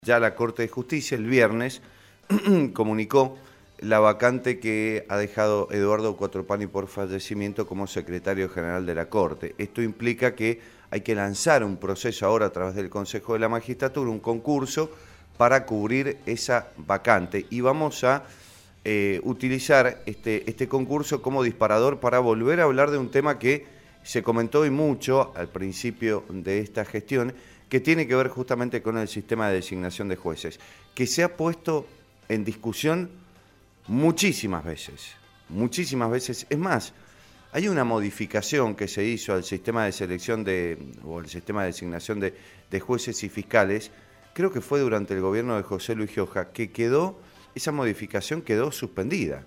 Ya la Corte de Justicia el viernes comunicó la vacante que ha dejado Eduardo Quattropani por fallecimiento como secretario general de la Corte. Esto implica que hay que lanzar un proceso ahora a través del Consejo de la Magistratura, un concurso para cubrir esa vacante. Y vamos a utilizar este concurso como disparador para volver a hablar de un tema que se comentó hoy mucho al principio de esta gestión, que tiene que ver justamente con el sistema de designación de jueces, que se ha puesto en discusión muchísimas veces. Es más, hay una modificación que se hizo al sistema de selección o el sistema de designación de jueces y fiscales, creo que fue durante el gobierno de José Luis Gioja, que esa modificación quedó suspendida.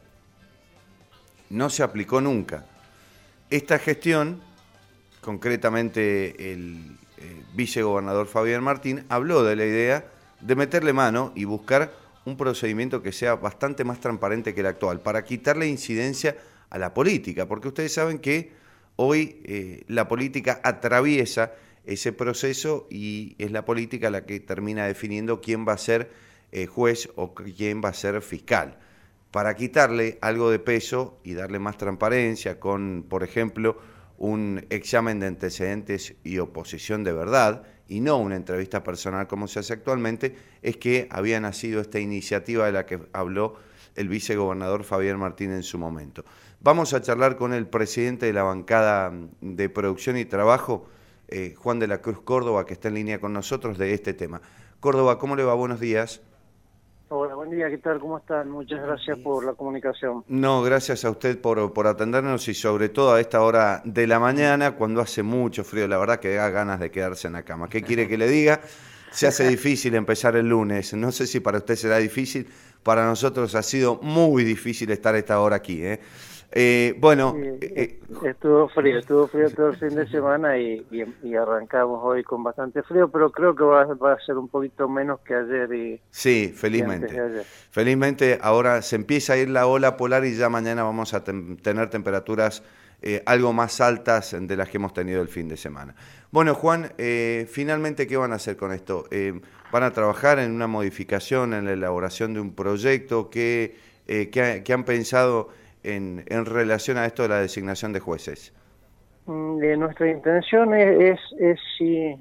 No se aplicó nunca. Esta gestión, concretamente el vicegobernador Fabián Martín, habló de la idea de meterle mano y buscar un procedimiento que sea bastante más transparente que el actual, para quitarle incidencia a la política, porque ustedes saben que hoy la política atraviesa ese proceso y es la política la que termina definiendo quién va a ser juez o quién va a ser fiscal. Para quitarle algo de peso y darle más transparencia con, por ejemplo, un examen de antecedentes y oposición de verdad, y no una entrevista personal como se hace actualmente, es que había nacido esta iniciativa de la que habló el vicegobernador Fabián Martín en su momento. Vamos a charlar con el presidente de la bancada de Producción y Trabajo, Juan de la Cruz Córdoba, que está en línea con nosotros de este tema. Córdoba, ¿cómo le va? Buenos días. Hola, buen día, ¿qué tal? ¿Cómo están? Muchas gracias por la comunicación. No, gracias a usted por atendernos y sobre todo a esta hora de la mañana, cuando hace mucho frío, la verdad que da ganas de quedarse en la cama. ¿Qué quiere que le diga? Se hace difícil empezar el lunes. No sé si para usted será difícil, para nosotros ha sido muy difícil estar a esta hora aquí. Bueno... Estuvo frío todo el fin de semana y arrancamos hoy con bastante frío, pero creo que va a ser un poquito menos que ayer. Sí, felizmente. Felizmente ahora se empieza a ir la ola polar y ya mañana vamos a tener temperaturas algo más altas de las que hemos tenido el fin de semana. Bueno, Juan, finalmente, ¿qué van a hacer con esto? ¿Van a trabajar en una modificación, en la elaboración de un proyecto? ¿Qué han pensado en relación a esto de la designación de jueces? Nuestra intención es sí,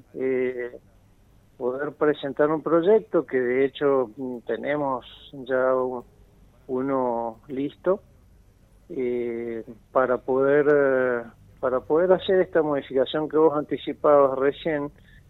poder presentar un proyecto que de hecho tenemos ya uno listo para poder hacer esta modificación que vos anticipabas recién,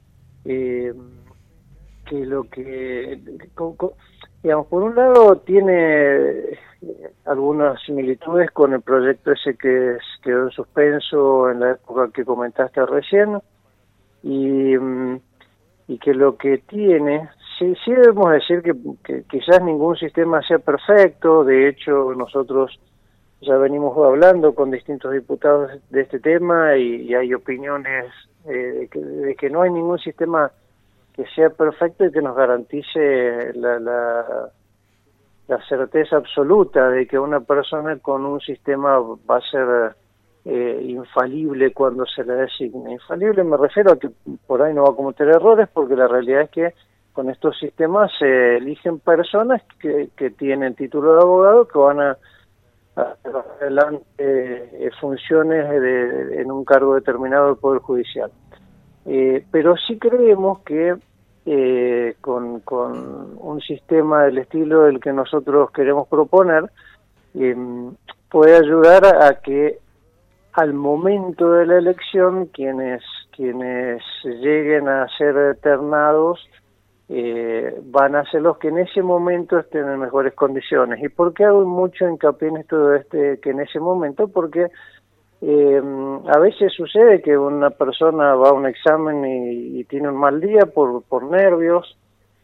digamos, por un lado tiene algunas similitudes con el proyecto ese que quedó en suspenso en la época que comentaste recién, y que lo que tiene, sí debemos decir que quizás ningún sistema sea perfecto. De hecho nosotros ya venimos hablando con distintos diputados de este tema y hay opiniones de que no hay ningún sistema que sea perfecto y que nos garantice la certeza absoluta de que una persona con un sistema va a ser infalible cuando se le designe. Infalible me refiero a que por ahí no va a cometer errores, porque la realidad es que con estos sistemas se eligen personas que tienen título de abogado, que van a llevar adelante funciones en un cargo determinado del Poder Judicial. Pero sí creemos que con un sistema del estilo del que nosotros queremos proponer, puede ayudar a que al momento de la elección quienes lleguen a ser ternados van a ser los que en ese momento estén en mejores condiciones. ¿Y por qué hago mucho hincapié en esto que en ese momento? Porque a veces sucede que una persona va a un examen y tiene un mal día por nervios,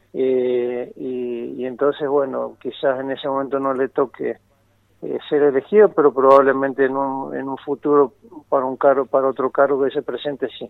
y entonces, bueno, quizás en ese momento no le toque ser elegido, pero probablemente en un futuro para otro cargo que se presente, sí.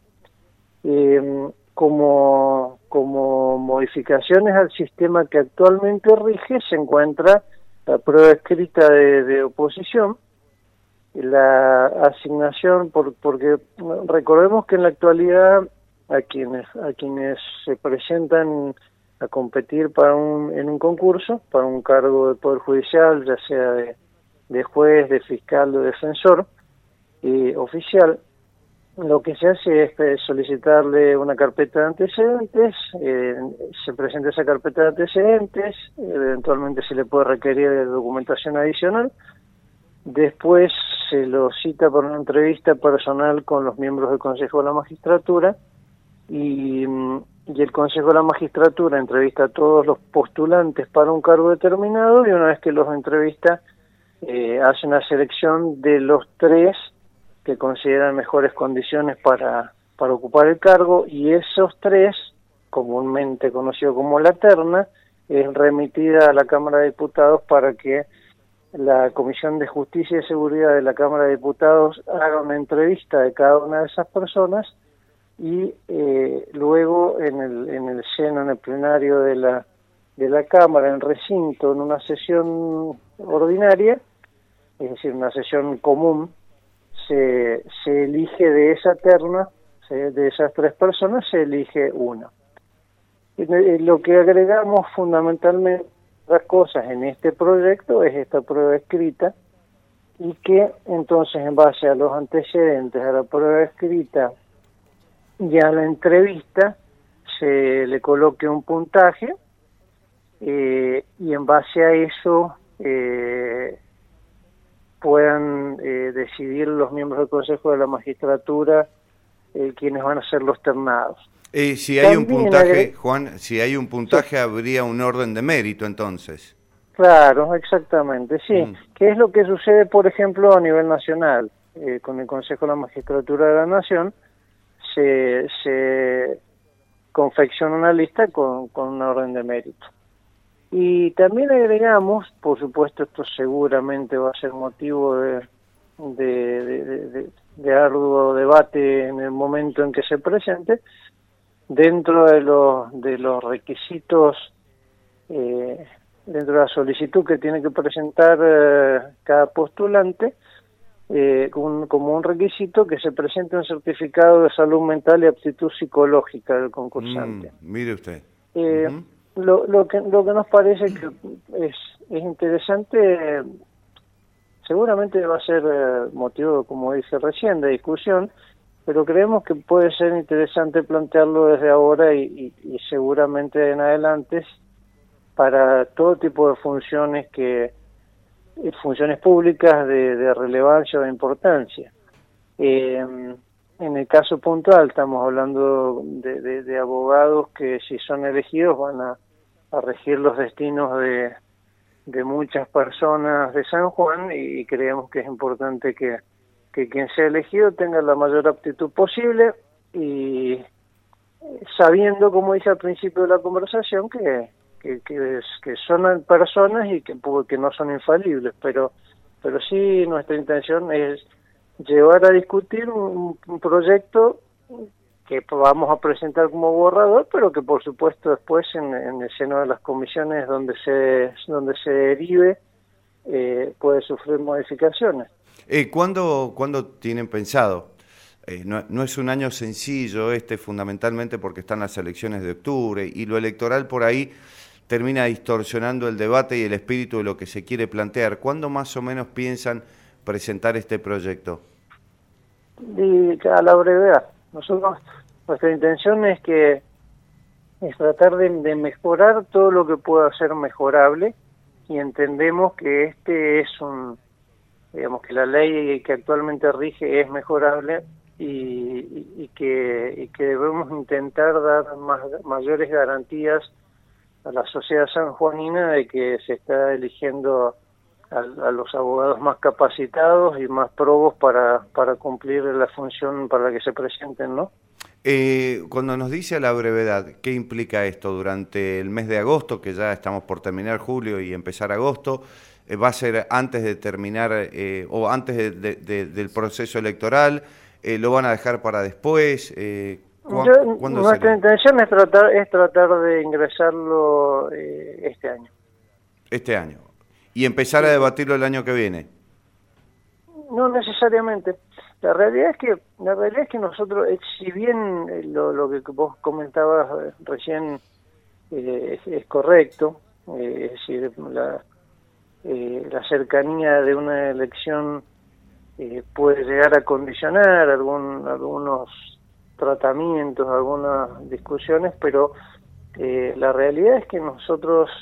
Como modificaciones al sistema que actualmente rige, se encuentra la prueba escrita de oposición, la asignación, porque recordemos que en la actualidad a quienes se presentan a competir en un concurso para un cargo de Poder Judicial, ya sea de juez, de fiscal, de defensor oficial. Lo que se hace es solicitarle una carpeta de antecedentes, se presenta esa carpeta de antecedentes, eventualmente se le puede requerir de documentación adicional, después se lo cita para una entrevista personal con los miembros del Consejo de la Magistratura y el Consejo de la Magistratura entrevista a todos los postulantes para un cargo determinado y una vez que los entrevista hace una selección de los 3 que consideran mejores condiciones para ocupar el cargo y esos 3, comúnmente conocido como la terna, es remitida a la Cámara de Diputados para que la Comisión de Justicia y Seguridad de la Cámara de Diputados haga una entrevista de cada una de esas personas y luego en el seno, en el plenario de la Cámara, en el recinto, en una sesión ordinaria, es decir, una sesión común, se elige de esa terna, de esas 3 personas, se elige una. Lo que agregamos fundamentalmente las cosas en este proyecto es esta prueba escrita y que entonces en base a los antecedentes, a la prueba escrita y a la entrevista se le coloque un puntaje y en base a eso puedan decidir los miembros del Consejo de la Magistratura quiénes van a ser los ternados. Si hay un puntaje, Juan, si hay un puntaje, sí, habría un orden de mérito entonces. Claro, exactamente, sí. ¿Qué es lo que sucede, por ejemplo, a nivel nacional? Con el Consejo de la Magistratura de la Nación se confecciona una lista con un orden de mérito. Y también agregamos, por supuesto, esto seguramente va a ser motivo de arduo debate en el momento en que se presente, dentro de los requisitos, dentro de la solicitud que tiene que presentar cada postulante, como un requisito que se presente un certificado de salud mental y aptitud psicológica del concursante. Mire usted. Lo que nos parece que es interesante, seguramente va a ser motivo, como dije recién, de discusión, pero creemos que puede ser interesante plantearlo desde ahora y seguramente en adelante para todo tipo de funciones funciones públicas de relevancia o de importancia. En el caso puntual estamos hablando de abogados que si son elegidos van a regir los destinos de muchas personas de San Juan y creemos que es importante que quien sea elegido tenga la mayor aptitud posible y sabiendo, como dije al principio de la conversación, que son personas y que no son infalibles, pero sí nuestra intención es llevar a discutir un proyecto que vamos a presentar como borrador, pero que por supuesto después en el seno de las comisiones donde se derive puede sufrir modificaciones. ¿Cuándo tienen pensado? No es un año sencillo fundamentalmente porque están las elecciones de octubre y lo electoral por ahí termina distorsionando el debate y el espíritu de lo que se quiere plantear. ¿Cuándo más o menos piensan presentar este proyecto? A la brevedad. Nuestra intención es tratar de mejorar todo lo que pueda ser mejorable y entendemos que digamos que la ley que actualmente rige es mejorable y que debemos intentar dar mayores garantías a la sociedad sanjuanina de que se está eligiendo a los abogados más capacitados y más probos para cumplir la función para la que se presenten, ¿no? Cuando nos dice a la brevedad, ¿qué implica esto? Durante el mes de agosto, que ya estamos por terminar julio y empezar agosto, ¿va a ser antes de terminar o antes del proceso electoral? ¿Lo van a dejar para después? Nuestra intención es tratar de ingresarlo este año. Este año. ¿Y empezar a debatirlo el año que viene? No necesariamente. La realidad es que nosotros, si bien lo que vos comentabas recién es correcto, es decir, la cercanía de una elección puede llegar a condicionar algunos tratamientos, algunas discusiones, pero la realidad es que nosotros,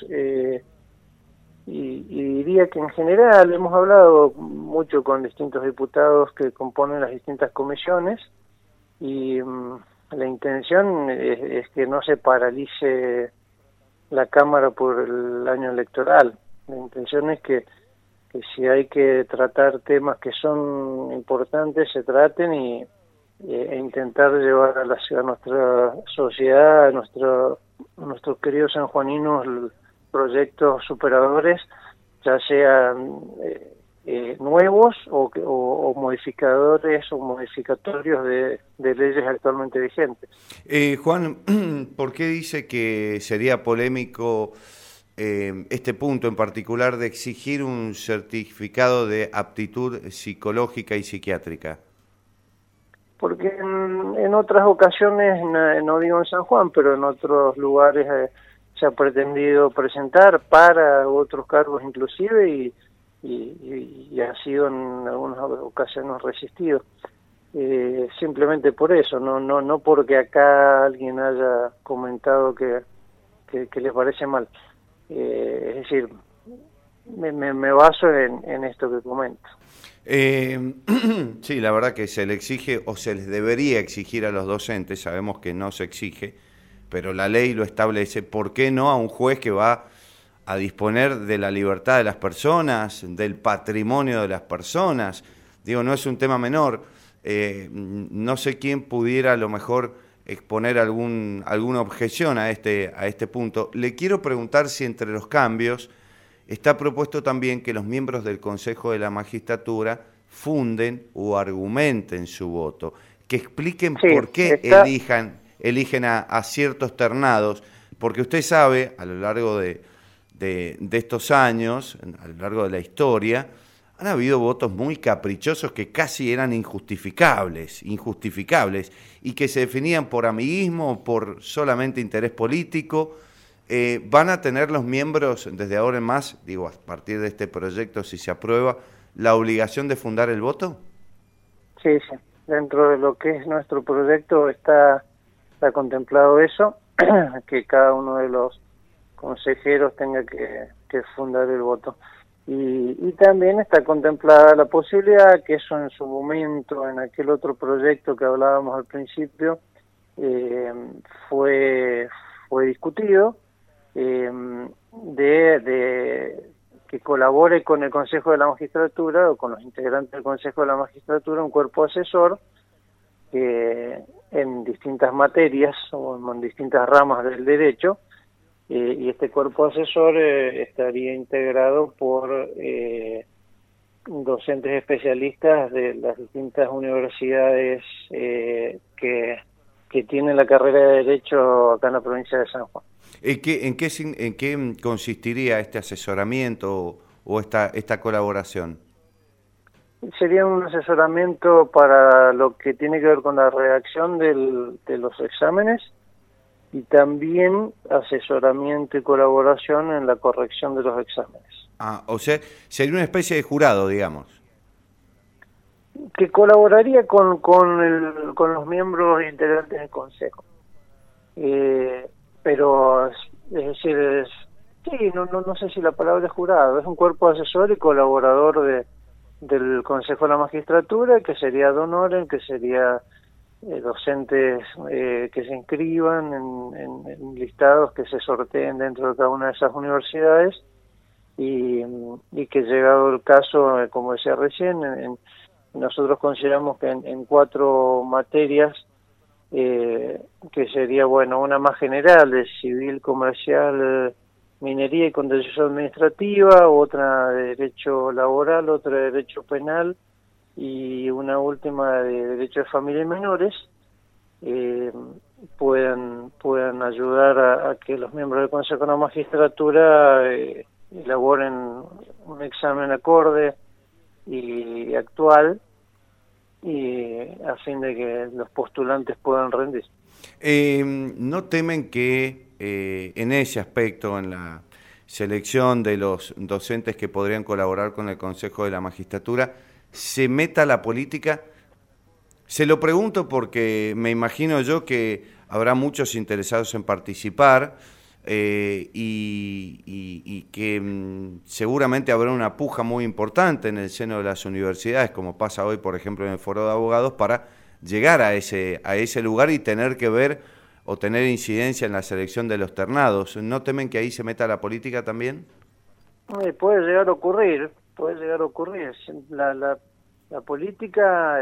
y diría que en general, hemos hablado mucho con distintos diputados que componen las distintas comisiones, y la intención es que no se paralice la Cámara por el año electoral. La intención es que si hay que tratar temas que son importantes, se traten e intentar llevar a nuestra sociedad, a nuestros queridos sanjuaninos, proyectos superadores, ya sean nuevos o modificadores o modificatorios de leyes actualmente vigentes. Juan, ¿por qué dice que sería polémico este punto en particular de exigir un certificado de aptitud psicológica y psiquiátrica? Porque en otras ocasiones, no digo en San Juan, pero en otros lugares se ha pretendido presentar para otros cargos inclusive y ha sido en algunas ocasiones resistido. Simplemente por eso, no porque acá alguien haya comentado que le parece mal. Es decir, me baso en esto que comento. Sí, la verdad que se le exige o se les debería exigir a los docentes, sabemos que no se exige, pero la ley lo establece. ¿Por qué no a un juez que va a disponer de la libertad de las personas, del patrimonio de las personas? Digo, no es un tema menor. No sé quién pudiera a lo mejor exponer alguna objeción a este punto. Le quiero preguntar si entre los cambios está propuesto también que los miembros del Consejo de la Magistratura funden o argumenten su voto, que expliquen por qué eligen a ciertos ternados, porque usted sabe, a lo largo de estos años, a lo largo de la historia, han habido votos muy caprichosos que casi eran injustificables, y que se definían por amiguismo o por solamente interés político. ¿Van a tener los miembros desde ahora en más, digo, a partir de este proyecto, si se aprueba, la obligación de fundar el voto? Sí. Dentro de lo que es nuestro proyecto está contemplado eso, que cada uno de los consejeros tenga que fundar el voto. Y también está contemplada la posibilidad, que eso en su momento, en aquel otro proyecto que hablábamos al principio, fue discutido, de que colabore con el Consejo de la Magistratura o con los integrantes del Consejo de la Magistratura un cuerpo asesor que en distintas materias o en distintas ramas del derecho, y este cuerpo asesor estaría integrado por docentes especialistas de las distintas universidades que tienen la carrera de Derecho acá en la provincia de San Juan. ¿En qué consistiría este asesoramiento o esta colaboración? Sería un asesoramiento para lo que tiene que ver con la redacción de los exámenes y también asesoramiento y colaboración en la corrección de los exámenes. O sea, sería una especie de jurado, digamos. Que colaboraría con los miembros integrantes del Consejo. Pero, es decir, sí, no sé si la palabra es jurado, es un cuerpo asesor y colaborador del Consejo de la Magistratura, que sería de honor, que sería docentes que se inscriban en listados que se sorteen dentro de cada una de esas universidades y que llegado el caso, como decía recién, nosotros consideramos que en 4 materias, que sería, bueno, una más general de civil, comercial, minería y contencioso administrativa, otra de derecho laboral, otra de derecho penal y una última de derecho de familia y menores, puedan ayudar a que los miembros del Consejo de la Magistratura elaboren un examen acorde y actual, y a fin de que los postulantes puedan rendir. ¿No temen que en ese aspecto, en la selección de los docentes que podrían colaborar con el Consejo de la Magistratura, se meta la política? Se lo pregunto porque me imagino yo que habrá muchos interesados en participar y que seguramente habrá una puja muy importante en el seno de las universidades, como pasa hoy, por ejemplo, en el Foro de Abogados, para llegar a ese lugar y tener que ver o tener incidencia en la selección de los ternados. ¿No temen que ahí se meta la política también? Puede llegar a ocurrir, puede llegar a ocurrir. La política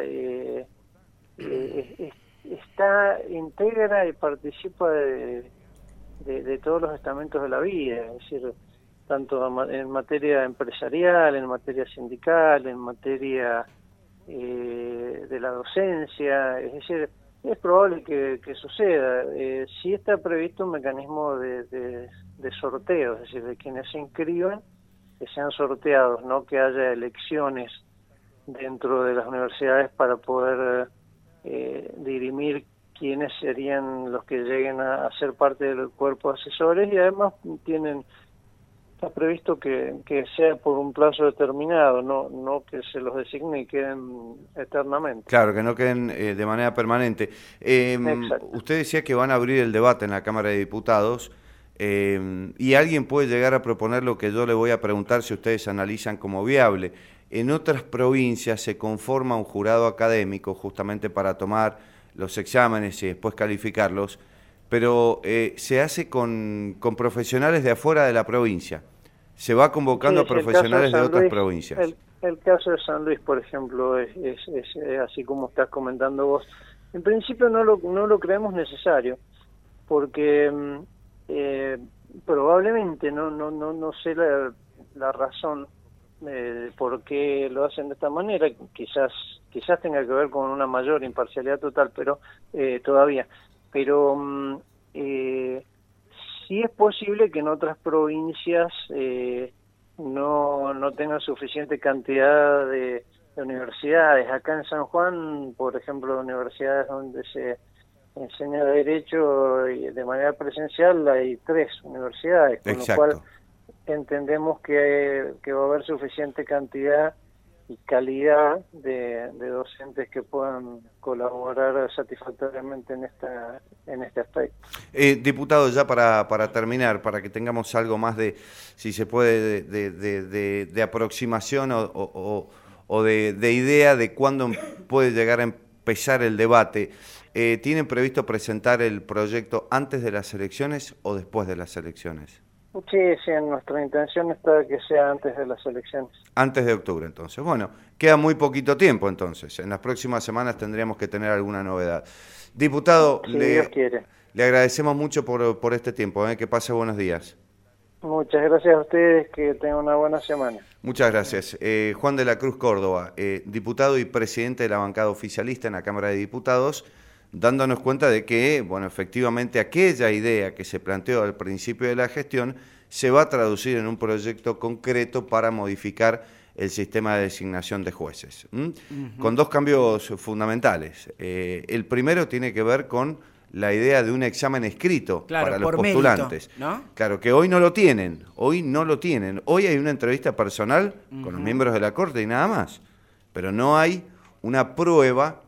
está íntegra y participa de todos los estamentos de la vida, es decir, tanto en materia empresarial, en materia sindical, en materia de la docencia, es decir, es probable que suceda. Sí está previsto un mecanismo de sorteo, es decir, de quienes se inscriban, que sean sorteados, no que haya elecciones dentro de las universidades para poder dirimir quiénes serían los que lleguen a ser parte del cuerpo de asesores, y además está previsto que sea por un plazo determinado, no que se los designe y queden eternamente. Claro, que no queden de manera permanente. Usted decía que van a abrir el debate en la Cámara de Diputados y alguien puede llegar a proponer lo que yo le voy a preguntar si ustedes analizan como viable. En otras provincias se conforma un jurado académico justamente para tomar los exámenes y después calificarlos, pero se hace con profesionales de afuera de la provincia. Se va convocando a profesionales de otras provincias. El caso de San Luis, por ejemplo, es así como estás comentando vos. En principio no lo creemos necesario, porque probablemente no sé la razón por qué lo hacen de esta manera. Quizás tenga que ver con una mayor imparcialidad total, pero todavía. Pero sí es posible que en otras provincias no tengan suficiente cantidad de universidades. Acá en San Juan, por ejemplo, universidades donde se enseña Derecho y de manera presencial, hay 3 universidades, con Exacto. lo cual entendemos que va a haber suficiente cantidad y calidad de docentes que puedan colaborar satisfactoriamente en este aspecto. Diputado, ya para terminar, para que tengamos algo más de, si se puede, de aproximación o de idea de cuándo puede llegar a empezar el debate, ¿tienen previsto presentar el proyecto antes de las elecciones o después de las elecciones? Sí, nuestra intención está que sea antes de las elecciones. Antes de octubre, entonces. Bueno, queda muy poquito tiempo, entonces. En las próximas semanas tendríamos que tener alguna novedad. Diputado, Si Dios quiere. Le agradecemos mucho por este tiempo. Que pase buenos días. Muchas gracias a ustedes, que tengan una buena semana. Muchas gracias. Juan de la Cruz Córdoba, diputado y presidente de la bancada oficialista en la Cámara de Diputados, dándonos cuenta de que, bueno, efectivamente aquella idea que se planteó al principio de la gestión se va a traducir en un proyecto concreto para modificar el sistema de designación de jueces, con 2 cambios fundamentales. El primero tiene que ver con la idea de un examen escrito para los postulantes. Mérito, ¿no? Claro, que hoy no lo tienen, hoy hay una entrevista personal con los miembros de la Corte y nada más, pero no hay una prueba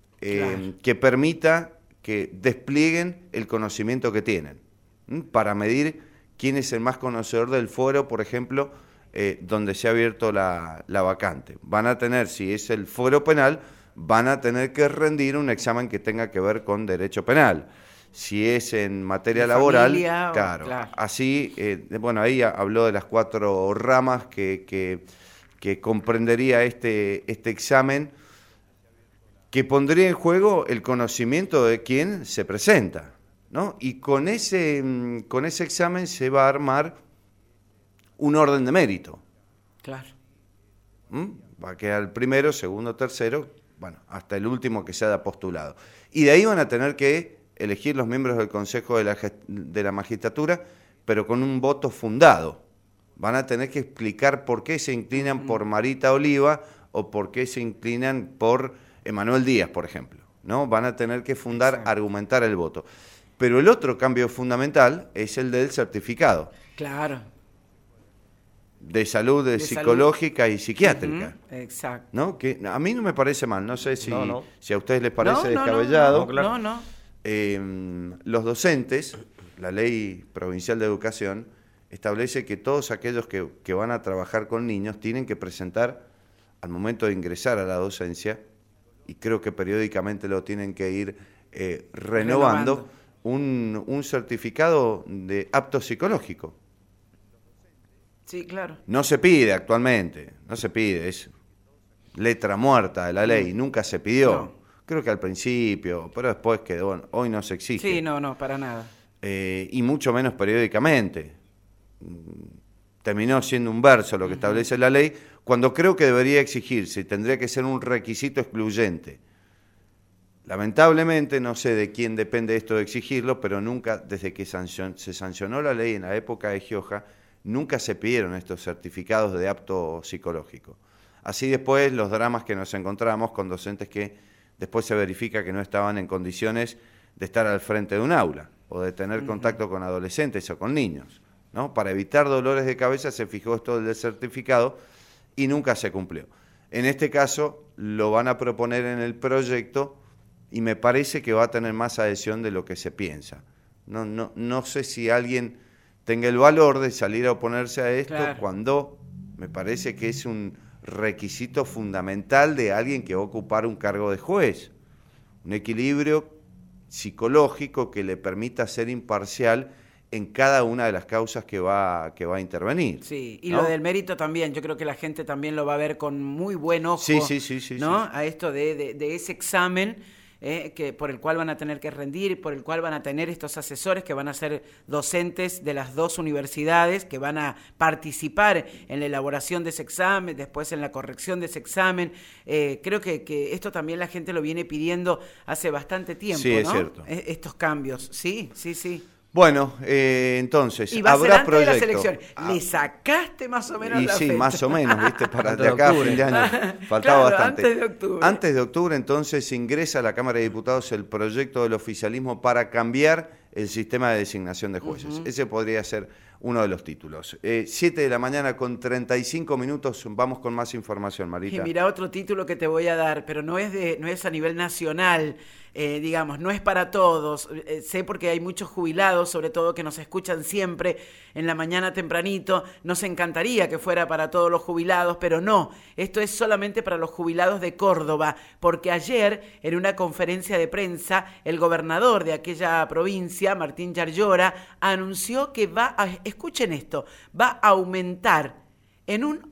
que permita que desplieguen el conocimiento que tienen, para medir quién es el más conocedor del fuero, por ejemplo, donde se ha abierto la vacante. Van a tener, si es el fuero penal, van a tener que rendir un examen que tenga que ver con derecho penal. Si es en materia laboral, familia, claro. Así, bueno, ahí habló de las 4 ramas que comprendería este examen, que pondría en juego el conocimiento de quien se presenta, ¿no? Y con ese examen se va a armar un orden de mérito. Claro. Va a quedar el primero, segundo, tercero, bueno, hasta el último que se haya postulado. Y de ahí van a tener que elegir los miembros del Consejo de la Magistratura, pero con un voto fundado. Van a tener que explicar por qué se inclinan por Marita Oliva o por qué se inclinan por Emanuel Díaz, por ejemplo. ¿no? Van a tener que fundar, Exacto. argumentar el voto. Pero el otro cambio fundamental es el del certificado Claro. de salud De psicológica y psiquiátrica. Ujú, exacto. ¿No? Que a mí no me parece mal, no sé si, No. si a ustedes les parece No, descabellado. No, claro. No. Los docentes, la ley provincial de educación, establece que todos aquellos que van a trabajar con niños tienen que presentar, al momento de ingresar a la docencia, y creo que periódicamente lo tienen que ir renovando, un certificado de apto psicológico. Sí, claro. No se pide actualmente, no se pide, es letra muerta de la ley, nunca se pidió. No. Creo que al principio, pero después quedó, hoy no se exige. Sí, no, para nada. Y mucho menos periódicamente. Terminó siendo un verso lo que establece la ley, cuando creo que debería exigirse, tendría que ser un requisito excluyente. Lamentablemente, no sé de quién depende esto de exigirlo, pero nunca, desde que se sancionó la ley en la época de Gioja, nunca se pidieron estos certificados de apto psicológico. Así después los dramas que nos encontramos con docentes que después se verifica que no estaban en condiciones de estar al frente de un aula o de tener contacto con adolescentes o con niños, ¿no? Para evitar dolores de cabeza se fijó esto del certificado y nunca se cumplió. En este caso lo van a proponer en el proyecto y me parece que va a tener más adhesión de lo que se piensa. No sé si alguien tenga el valor de salir a oponerse a esto, Claro. cuando me parece que es un requisito fundamental de alguien que va a ocupar un cargo de juez. Un equilibrio psicológico que le permita ser imparcial en cada una de las causas que va a intervenir. Sí, y ¿no? lo del mérito también, yo creo que la gente también lo va a ver con muy buen ojo, Sí, ¿no? sí. A esto de ese examen que por el cual van a tener que rendir, por el cual van a tener estos asesores que van a ser docentes de las dos universidades, que van a participar en la elaboración de ese examen, después en la corrección de ese examen. Creo que esto también la gente lo viene pidiendo hace bastante tiempo, Sí, es ¿no? cierto. Estos cambios, sí. Bueno, entonces, Y va a ser habrá antes de las proyecto. elecciones. ¿Le sacaste más o menos Y la sí, fecha? más o menos, ¿viste? Para Antes de de acá a octubre. fin de año faltaba Claro, bastante. antes de octubre. Antes de octubre, entonces, ingresa a la Cámara de Diputados el proyecto del oficialismo para cambiar el sistema de designación de jueces. Ese podría ser uno de los títulos. 7 de la mañana con 35 minutos, vamos con más información, Marita. Y mira otro título que te voy a dar, pero no es a nivel nacional, digamos, no es para todos. Sé porque hay muchos jubilados, sobre todo que nos escuchan siempre en la mañana tempranito. Nos encantaría que fuera para todos los jubilados, pero no. Esto es solamente para los jubilados de Córdoba, porque ayer en una conferencia de prensa el gobernador de aquella provincia, Martín Yarlora, anunció que escuchen esto, va a aumentar en un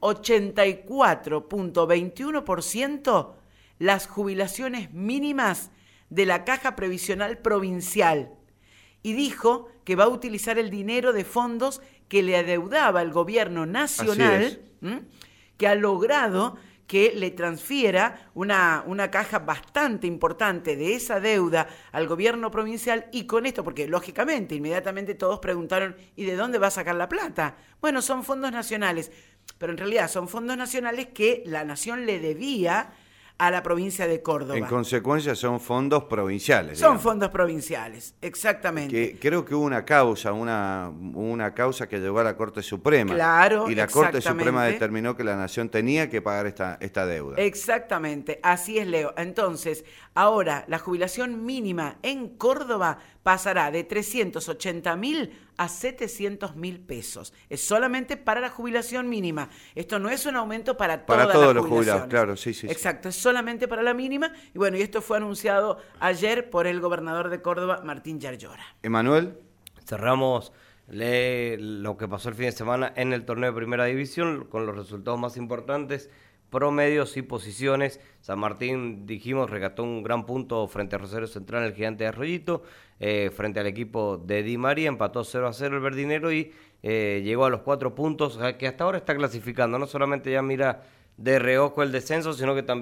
84.21% las jubilaciones mínimas de la Caja Previsional Provincial. Y dijo que va a utilizar el dinero de fondos que le adeudaba el gobierno nacional, que ha logrado que le transfiera una caja bastante importante de esa deuda al gobierno provincial, y con esto, porque lógicamente, inmediatamente todos preguntaron, ¿y de dónde va a sacar la plata? Bueno, son fondos nacionales, pero en realidad son fondos nacionales que la nación le debía a la provincia de Córdoba. En consecuencia son fondos provinciales. Son digamos. fondos provinciales, exactamente. Que creo que hubo una causa que llegó a la Corte Suprema. Claro, y la Corte exactamente. Suprema determinó que la Nación tenía que pagar esta deuda. Exactamente, así es, Leo. Entonces, ahora la jubilación mínima en Córdoba pasará de 380.000 a 700.000 pesos. Es solamente para la jubilación mínima. Esto no es un aumento para todas las todos los jubilaciones. jubilados, claro, sí. Exacto, es solamente para la mínima. Y bueno, y esto fue anunciado ayer por el gobernador de Córdoba, Martín Yarlora. Emanuel. Cerramos lo que pasó el fin de semana en el torneo de Primera División con los resultados más importantes, promedios y posiciones. San Martín, dijimos, rescató un gran punto frente a Rosario Central, el Gigante de Arroyito, frente al equipo de Di María, empató 0-0 el verdinero y llegó a los 4 puntos, que hasta ahora está clasificando. No solamente ya mira de reojo el descenso, sino que también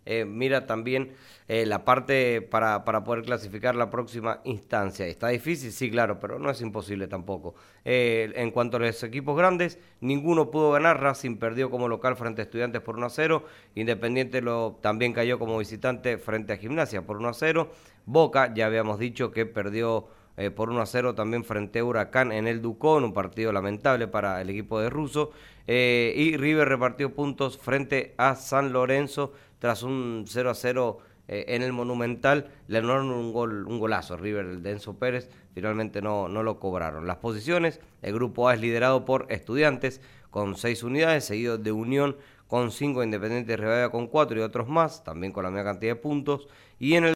mira también la parte para poder clasificar la próxima instancia. ¿Está difícil? Sí, claro, pero no es imposible tampoco. En cuanto a los equipos grandes, ninguno pudo ganar. Racing perdió como local frente a Estudiantes por 1-0. Independiente también cayó como visitante frente a Gimnasia por 1-0. Boca, ya habíamos dicho que perdió por 1-0 también frente a Huracán en el Ducón, un partido lamentable para el equipo de Russo. Y River repartió puntos frente a San Lorenzo tras un 0-0 en el Monumental. Le anularon un golazo a River, el de Enzo Pérez, finalmente no lo cobraron. Las posiciones: el grupo A es liderado por Estudiantes con 6 unidades, seguido de Unión con 5, Independiente de Rivadavia con 4 y otros más, también con la misma cantidad de puntos. Y en el